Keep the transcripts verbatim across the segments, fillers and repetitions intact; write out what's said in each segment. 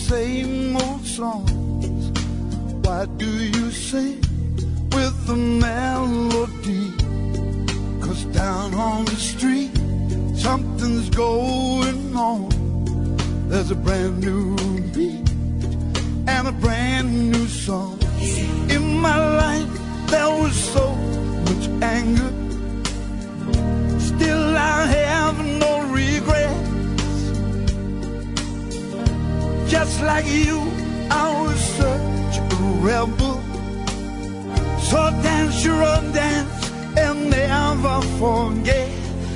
same old songs? Why do you sing with the melody? 'Cause down on the street something's going on. There's a brand new beat and a brand new song. In my life there was so much anger, still I have no regrets. Just like you, I was such a rebel. So dance your own dance and never forget.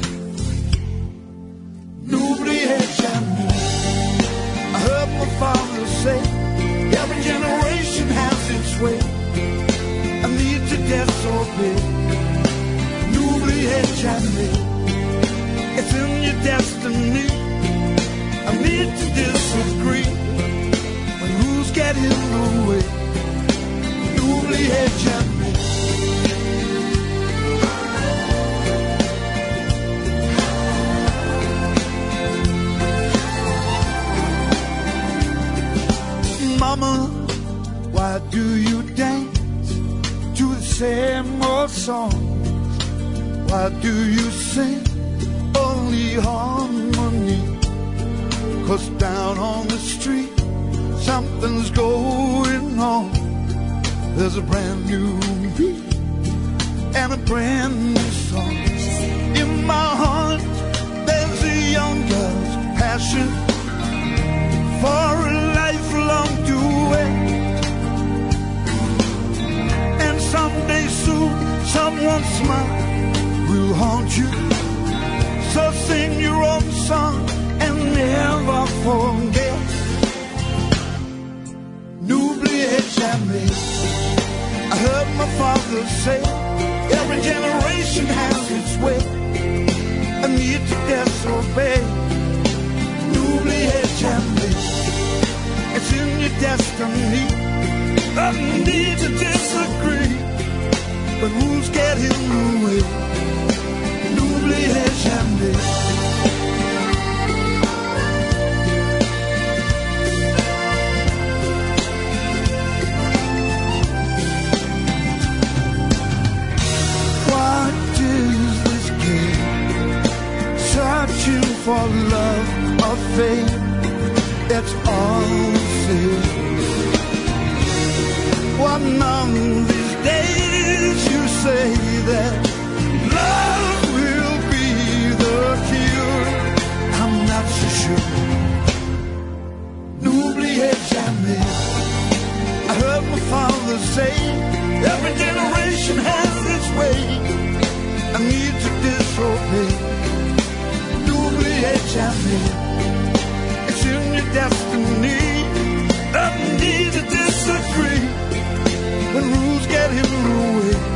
N'oubliez jamais. I heard my father say, every generation has its way. I need to disobey. N'oubliez jamais. It's in your destiny. I need to disagree. But who's getting in the way? N'oubliez jamais. Mama, why do you dance to the same old songs? Why do you sing only harmony? 'Cause down on the street something's going on. There's a brand new beat and a brand new song. In my heart there's a young girl's passion for a lifelong duet. And someday soon someone's smile will haunt you. So sing your own song and never forget. N'oubliez jamais. I heard my father say, every generation has its way. I need to disobey. N'oubliez jamais. It's in your destiny. I need to disagree. But who's getting in the way? N'oubliez jamais. Searching for love or fame, that's all it is. One of these days you say that love will be the cure. I'm not so sure. N'oubliez jamais. I heard my father say, every generation has its way. I need to disobey. N'oubliez jamais. It's in your destiny. I need to disagree. When rules get in the way.